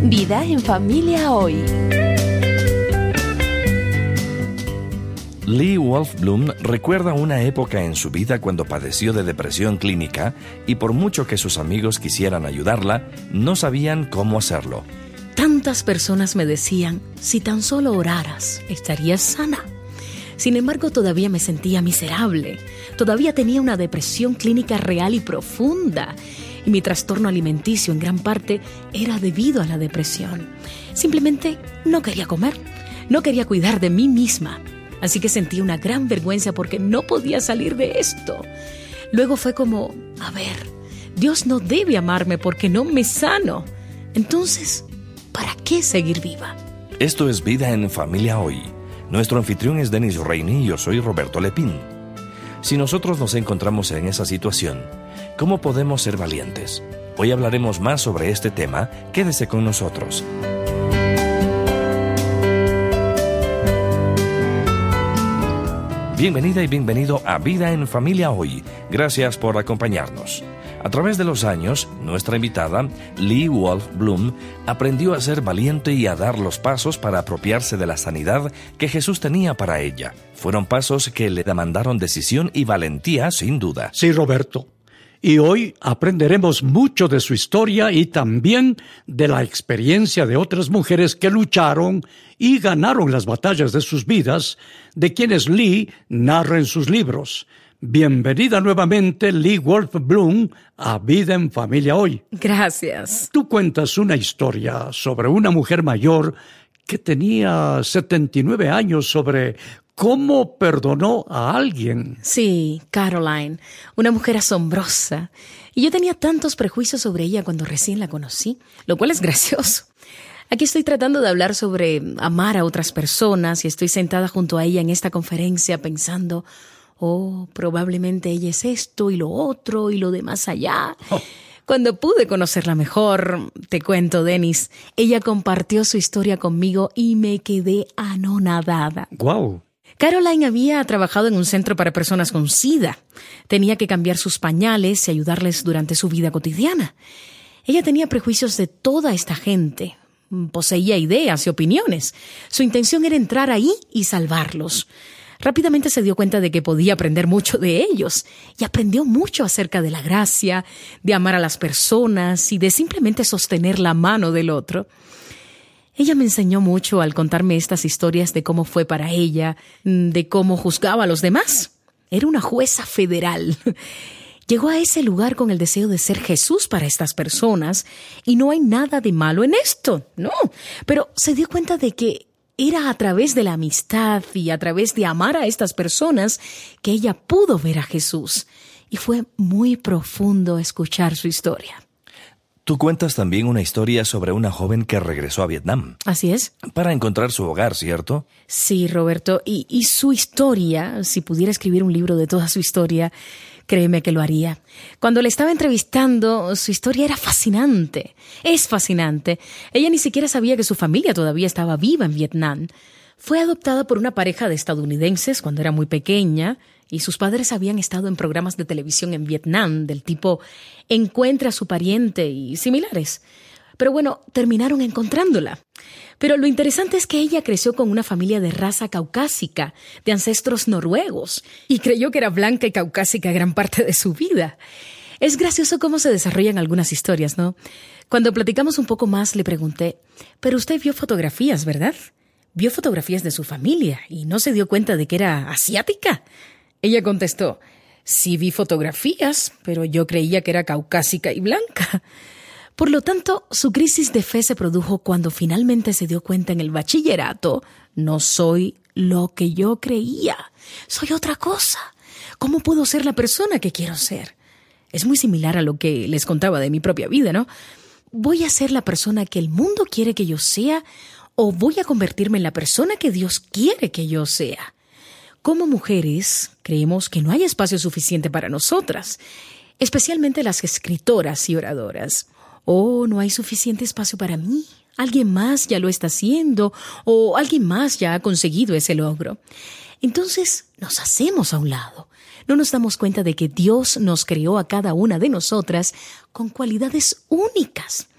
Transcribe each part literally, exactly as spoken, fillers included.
Vida en Familia Hoy. Lee Wolf Bloom recuerda una época en su vida cuando padeció de depresión clínica y por mucho que sus amigos quisieran ayudarla, no sabían cómo hacerlo. Tantas personas me decían, si tan solo oraras, estarías sana. Sin embargo, todavía me sentía miserable. Todavía tenía una depresión clínica real y profunda. Y mi trastorno alimenticio en gran parte era debido a la depresión. Simplemente no quería comer, no quería cuidar de mí misma. Así que sentí una gran vergüenza porque no podía salir de esto. Luego fue como, a ver, Dios no debe amarme porque no me sano. Entonces, ¿para qué seguir viva? Esto es Vida en Familia Hoy. Nuestro anfitrión es Denis Reini y yo soy Roberto Lepín. Si nosotros nos encontramos en esa situación, ¿cómo podemos ser valientes? Hoy hablaremos más sobre este tema. Quédese con nosotros. Bienvenida y bienvenido a Vida en Familia Hoy. Gracias por acompañarnos. A través de los años, nuestra invitada, Lee Wolf Bloom, aprendió a ser valiente y a dar los pasos para apropiarse de la sanidad que Jesús tenía para ella. Fueron pasos que le demandaron decisión y valentía, sin duda. Sí, Roberto. Y hoy aprenderemos mucho de su historia y también de la experiencia de otras mujeres que lucharon y ganaron las batallas de sus vidas, de quienes Lee narra en sus libros. Bienvenida nuevamente, Lee Wolf Bloom, a Vida en Familia Hoy. Gracias. Tú cuentas una historia sobre una mujer mayor que tenía setenta y nueve años, sobre cómo perdonó a alguien. Sí, Caroline, una mujer asombrosa. Y yo tenía tantos prejuicios sobre ella cuando recién la conocí, lo cual es gracioso. Aquí estoy tratando de hablar sobre amar a otras personas y estoy sentada junto a ella en esta conferencia pensando, oh, probablemente ella es esto y lo otro y lo de más allá. Oh. Cuando pude conocerla mejor, te cuento, Denis, ella compartió su historia conmigo y me quedé anonadada. ¡Guau! Caroline había trabajado en un centro para personas con SIDA. Tenía que cambiar sus pañales y ayudarles durante su vida cotidiana. Ella tenía prejuicios de toda esta gente. Poseía ideas y opiniones. Su intención era entrar ahí y salvarlos. Rápidamente se dio cuenta de que podía aprender mucho de ellos y aprendió mucho acerca de la gracia, de amar a las personas y de simplemente sostener la mano del otro. Ella me enseñó mucho al contarme estas historias de cómo fue para ella, de cómo juzgaba a los demás. Era una jueza federal. Llegó a ese lugar con el deseo de ser Jesús para estas personas y no hay nada de malo en esto, no. Pero se dio cuenta de que era a través de la amistad y a través de amar a estas personas que ella pudo ver a Jesús. Y fue muy profundo escuchar su historia. Tú cuentas también una historia sobre una joven que regresó a Vietnam. Así es. Para encontrar su hogar, ¿cierto? Sí, Roberto. Y, y su historia, si pudiera escribir un libro de toda su historia, créeme que lo haría. Cuando le estaba entrevistando, su historia era fascinante. Es fascinante. Ella ni siquiera sabía que su familia todavía estaba viva en Vietnam. Fue adoptada por una pareja de estadounidenses cuando era muy pequeña y sus padres habían estado en programas de televisión en Vietnam del tipo Encuentra a su pariente y similares. Pero bueno, terminaron encontrándola. Pero lo interesante es que ella creció con una familia de raza caucásica, de ancestros noruegos, y creyó que era blanca y caucásica gran parte de su vida. Es gracioso cómo se desarrollan algunas historias, ¿no? Cuando platicamos un poco más, le pregunté, pero usted vio fotografías, ¿verdad? Vio fotografías de su familia y no se dio cuenta de que era asiática. Ella contestó, sí vi fotografías, pero yo creía que era caucásica y blanca. Por lo tanto, su crisis de fe se produjo cuando finalmente se dio cuenta en el bachillerato, no soy lo que yo creía, soy otra cosa. ¿Cómo puedo ser la persona que quiero ser? Es muy similar a lo que les contaba de mi propia vida, ¿no? ¿Voy a ser la persona que el mundo quiere que yo sea o voy a convertirme en la persona que Dios quiere que yo sea? Como mujeres, creemos que no hay espacio suficiente para nosotras, especialmente las escritoras y oradoras. Oh, no hay suficiente espacio para mí. Alguien más ya lo está haciendo o alguien más ya ha conseguido ese logro. Entonces nos hacemos a un lado. No nos damos cuenta de que Dios nos creó a cada una de nosotras con cualidades únicas.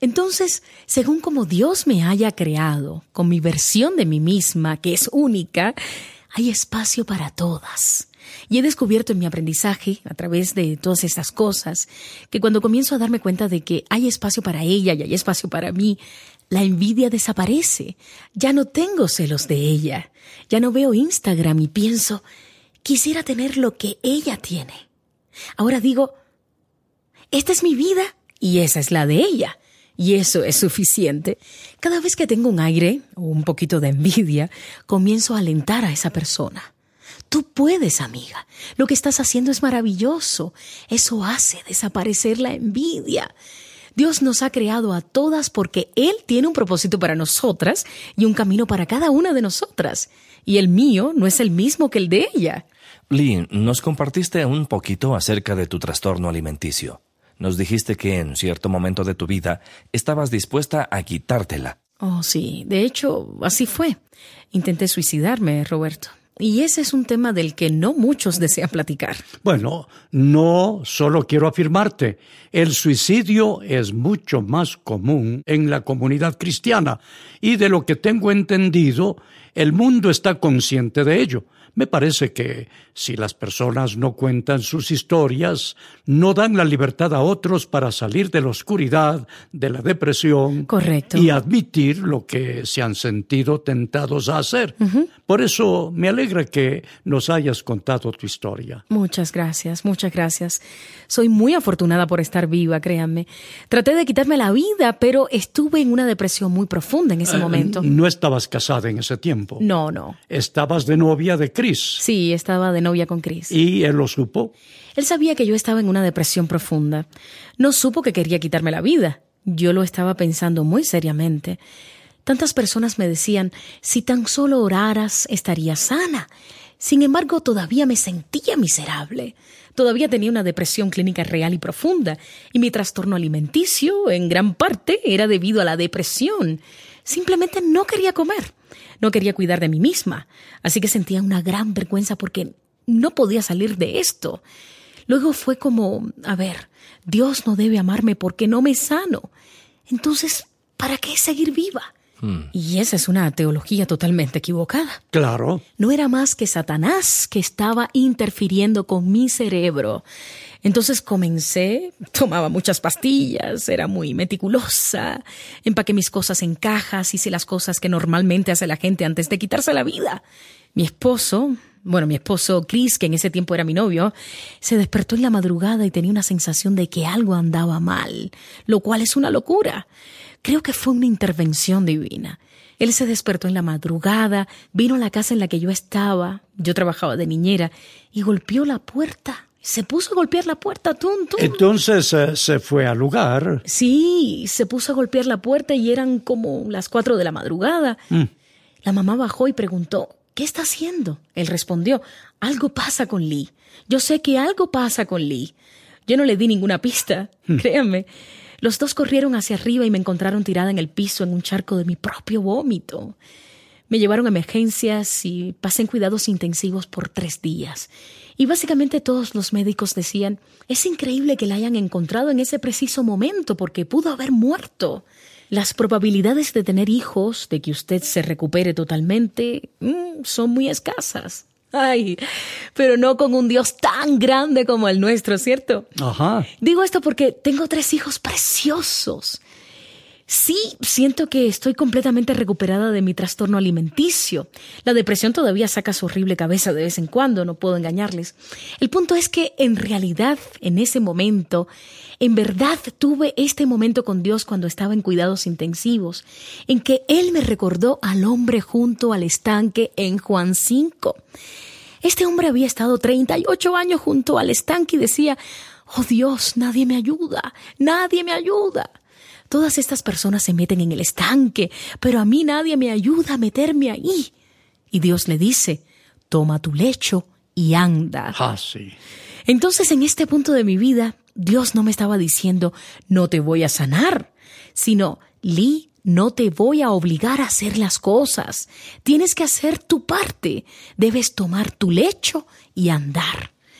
Entonces, según como Dios me haya creado, con mi versión de mí misma, que es única, hay espacio para todas. Y he descubierto en mi aprendizaje, a través de todas estas cosas, que cuando comienzo a darme cuenta de que hay espacio para ella y hay espacio para mí, la envidia desaparece. Ya no tengo celos de ella. Ya no veo Instagram y pienso, quisiera tener lo que ella tiene. Ahora digo, esta es mi vida y esa es la de ella. Y eso es suficiente. Cada vez que tengo un aire o un poquito de envidia, comienzo a alentar a esa persona. Tú puedes, amiga. Lo que estás haciendo es maravilloso. Eso hace desaparecer la envidia. Dios nos ha creado a todas porque Él tiene un propósito para nosotras y un camino para cada una de nosotras. Y el mío no es el mismo que el de ella. Lee, nos compartiste un poquito acerca de tu trastorno alimenticio. Nos dijiste que en cierto momento de tu vida estabas dispuesta a quitártela. Oh, sí. De hecho, así fue. Intenté suicidarme, Roberto. Y ese es un tema del que no muchos desean platicar. Bueno, no solo quiero afirmarte, el suicidio es mucho más común en la comunidad cristiana y de lo que tengo entendido, el mundo está consciente de ello. Me parece que si las personas no cuentan sus historias, no dan la libertad a otros para salir de la oscuridad, de la depresión. Correcto. Y admitir lo que se han sentido tentados a hacer. Uh-huh. Por eso me alegra que nos hayas contado tu historia. Muchas gracias, muchas gracias. Soy muy afortunada por estar viva, créanme. Traté de quitarme la vida, pero estuve en una depresión muy profunda en ese uh, momento. ¿No estabas casada en ese tiempo? No, no. ¿Estabas de novia de Chris? Sí, estaba de novia con Chris. ¿Y él lo supo? Él sabía que yo estaba en una depresión profunda. No supo que quería quitarme la vida. Yo lo estaba pensando muy seriamente. Tantas personas me decían, si tan solo oraras, estarías sana. Sin embargo, todavía me sentía miserable. Todavía tenía una depresión clínica real y profunda. Y mi trastorno alimenticio, en gran parte, era debido a la depresión. Simplemente no quería comer. No quería cuidar de mí misma, así que sentía una gran vergüenza porque no podía salir de esto. Luego fue como, a ver, Dios no debe amarme porque no me sano. Entonces, ¿para qué seguir viva? Hmm. Y esa es una teología totalmente equivocada. Claro. No era más que Satanás que estaba interfiriendo con mi cerebro. Entonces comencé, tomaba muchas pastillas, era muy meticulosa, empaqué mis cosas en cajas, hice las cosas que normalmente hace la gente antes de quitarse la vida. Mi esposo, bueno, mi esposo Chris, que en ese tiempo era mi novio, se despertó en la madrugada y tenía una sensación de que algo andaba mal, lo cual es una locura. Creo que fue una intervención divina. Él se despertó en la madrugada, vino a la casa en la que yo estaba, yo trabajaba de niñera, y golpeó la puerta. Se puso a golpear la puerta, tum, tum. Entonces eh, se fue al lugar. Sí, se puso a golpear la puerta y eran como las cuatro de la madrugada. Mm. La mamá bajó y preguntó, ¿qué está haciendo? Él respondió, algo pasa con Lee. Yo sé que algo pasa con Lee. Yo no le di ninguna pista, mm. créanme. Los dos corrieron hacia arriba y me encontraron tirada en el piso en un charco de mi propio vómito. Me llevaron a emergencias y pasé en cuidados intensivos por tres días. Y básicamente todos los médicos decían, es increíble que la hayan encontrado en ese preciso momento porque pudo haber muerto. Las probabilidades de tener hijos, de que usted se recupere totalmente, mmm, son muy escasas. Ay, pero no con un Dios tan grande como el nuestro, ¿cierto? Ajá. Digo esto porque tengo tres hijos preciosos. Sí, siento que estoy completamente recuperada de mi trastorno alimenticio. La depresión todavía saca su horrible cabeza de vez en cuando, no puedo engañarles. El punto es que en realidad, en ese momento, en verdad tuve este momento con Dios cuando estaba en cuidados intensivos, en que Él me recordó al hombre junto al estanque en Juan cinco. Este hombre había estado treinta y ocho años junto al estanque y decía, oh Dios, nadie me ayuda, nadie me ayuda. Todas estas personas se meten en el estanque, pero a mí nadie me ayuda a meterme ahí. Y Dios le dice, toma tu lecho y anda. Ah, sí. Entonces, en este punto de mi vida, Dios no me estaba diciendo, no te voy a sanar, sino, Lee, no te voy a obligar a hacer las cosas. Tienes que hacer tu parte. Debes tomar tu lecho y andar.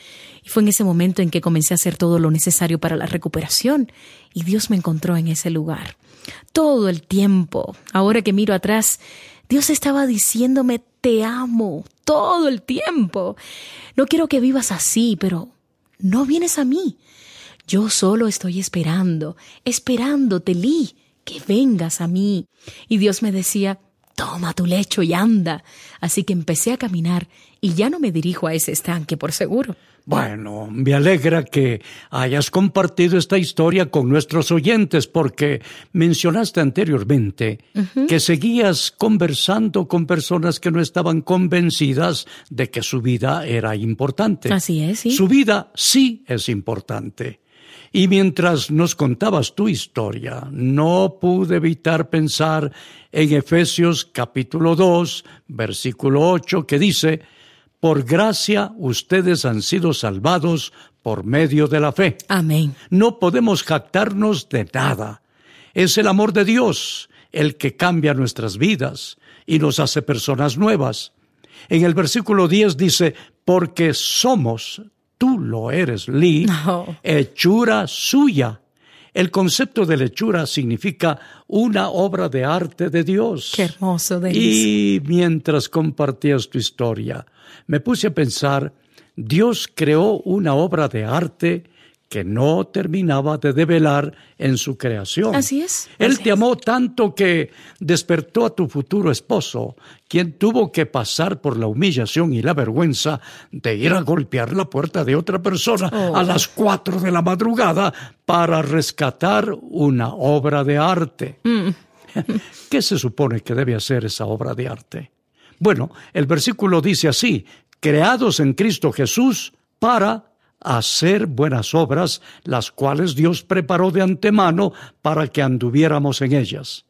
Y fue en ese momento en que comencé a hacer todo lo necesario para la recuperación y Dios me encontró en ese lugar. Todo el tiempo, ahora que miro atrás, Dios estaba diciéndome te amo todo el tiempo. No quiero que vivas así, pero no vienes a mí. Yo solo estoy esperando, esperándote, Lee, que vengas a mí. Y Dios me decía, toma tu lecho y anda. Así que empecé a caminar y ya no me dirijo a ese estanque, por seguro. Bueno, me alegra que hayas compartido esta historia con nuestros oyentes porque mencionaste anteriormente uh-huh. que seguías conversando con personas que no estaban convencidas de que su vida era importante. Así es, sí. Su vida sí es importante. Y mientras nos contabas tu historia, no pude evitar pensar en Efesios capítulo dos, versículo ocho, que dice, por gracia ustedes han sido salvados por medio de la fe. Amén. No podemos jactarnos de nada. Es el amor de Dios el que cambia nuestras vidas y nos hace personas nuevas. En el versículo diez dice, porque somos, tú lo eres, Lee, no. hechura suya. El concepto de hechura significa una obra de arte de Dios. Qué hermoso, Denis. Y mientras compartías tu historia, me puse a pensar, Dios creó una obra de arte que no terminaba de develar en su creación. Así es. Él así te es. amó tanto que despertó a tu futuro esposo, quien tuvo que pasar por la humillación y la vergüenza de ir a golpear la puerta de otra persona oh. a las cuatro de la madrugada para rescatar una obra de arte. Mm. ¿Qué se supone que debe hacer esa obra de arte? Bueno, el versículo dice así, creados en Cristo Jesús para hacer buenas obras, las cuales Dios preparó de antemano para que anduviéramos en ellas.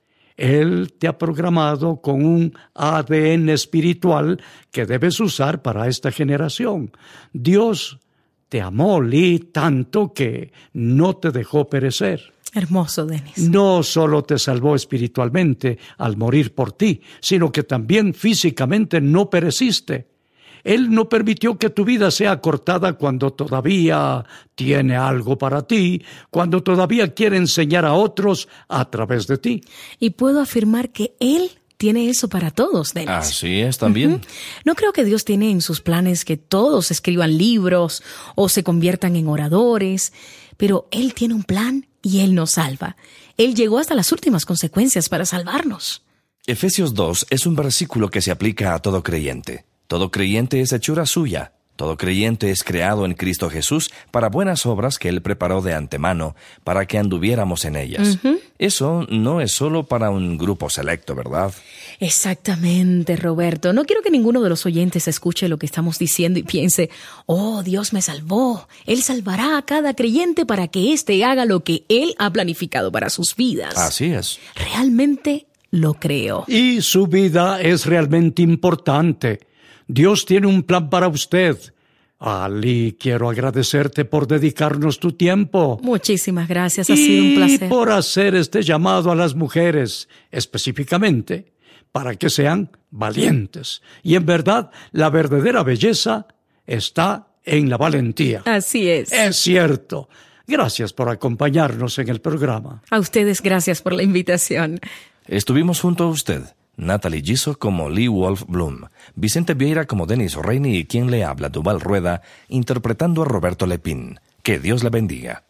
Él te ha programado con un A D N espiritual que debes usar para esta generación. Dios te amó, Lee, tanto que no te dejó perecer. Hermoso, Denis. No solo te salvó espiritualmente al morir por ti, sino que también físicamente no pereciste. Él no permitió que tu vida sea cortada cuando todavía tiene algo para ti, cuando todavía quiere enseñar a otros a través de ti. Y puedo afirmar que Él tiene eso para todos, Denis. Así es también. Uh-huh. No creo que Dios tiene en sus planes que todos escriban libros o se conviertan en oradores, pero Él tiene un plan y Él nos salva. Él llegó hasta las últimas consecuencias para salvarnos. Efesios dos es un versículo que se aplica a todo creyente. Todo creyente es hechura suya. Todo creyente es creado en Cristo Jesús para buenas obras que Él preparó de antemano para que anduviéramos en ellas. Uh-huh. Eso no es solo para un grupo selecto, ¿verdad? Exactamente, Roberto. No quiero que ninguno de los oyentes escuche lo que estamos diciendo y piense, oh, Dios me salvó. Él salvará a cada creyente para que éste haga lo que Él ha planificado para sus vidas. Así es. Realmente lo creo. Y su vida es realmente importante. Dios tiene un plan para usted. Ali, quiero agradecerte por dedicarnos tu tiempo. Muchísimas gracias, ha sido un placer. Y por hacer este llamado a las mujeres, específicamente, para que sean valientes. Y en verdad, la verdadera belleza está en la valentía. Así es. Es cierto. Gracias por acompañarnos en el programa. A ustedes, gracias por la invitación. Estuvimos junto a usted. Natalie Giso como Lee Wolf Bloom, Vicente Vieira como Denis O'Reilly y quien le habla, Duval Rueda, interpretando a Roberto Lepín. Que Dios le bendiga.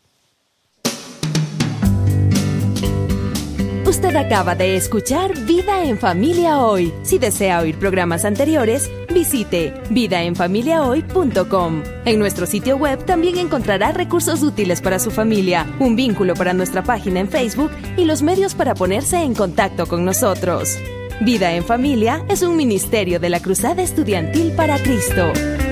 Usted acaba de escuchar Vida en Familia Hoy. Si desea oír programas anteriores, visite vida en familia hoy punto com. En nuestro sitio web también encontrará recursos útiles para su familia, un vínculo para nuestra página en Facebook y los medios para ponerse en contacto con nosotros. Vida en Familia es un ministerio de la Cruzada Estudiantil para Cristo.